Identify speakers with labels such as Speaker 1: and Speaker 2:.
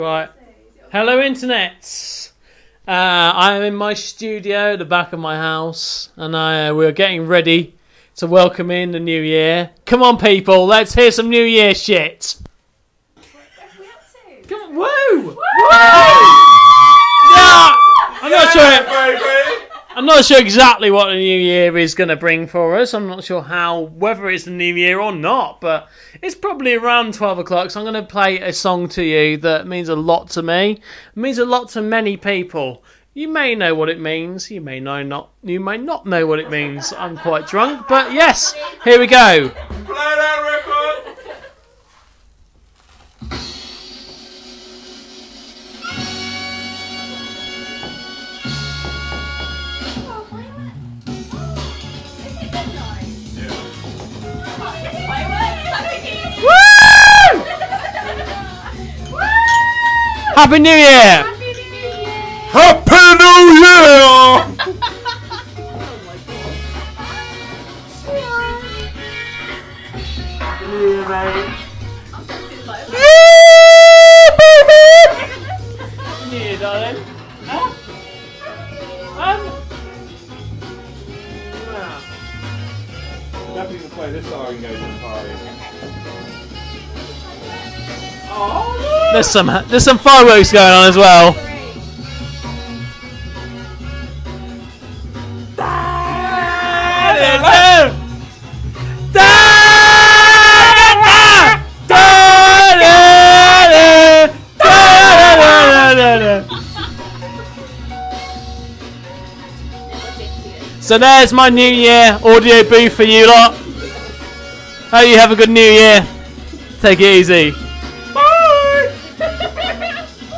Speaker 1: Right. Hello, Internet. I am in my studio at the back of my house, and we're getting ready to welcome in the new year. Come on, people, let's hear some New Year shit. Come on, woo! Woo! Yeah, I'm not sure exactly what the new year is going to bring for us. I'm not sure whether it's the new year or not, but it's probably around 12 o'clock, so I'm going to play a song to you that means a lot to me. It means a lot to many people. You may know what it means. You may not know what it means. I'm quite drunk, but yes, here we go.
Speaker 2: Play that record!
Speaker 1: Happy New Year!
Speaker 2: Happy New Year!
Speaker 1: New Year, darling. Huh?
Speaker 2: Definitely gonna play this song and go to the party.
Speaker 1: There's some fireworks going on as well. So there's my New Year audio booth for you lot. Hope you have a good New Year. Take it easy.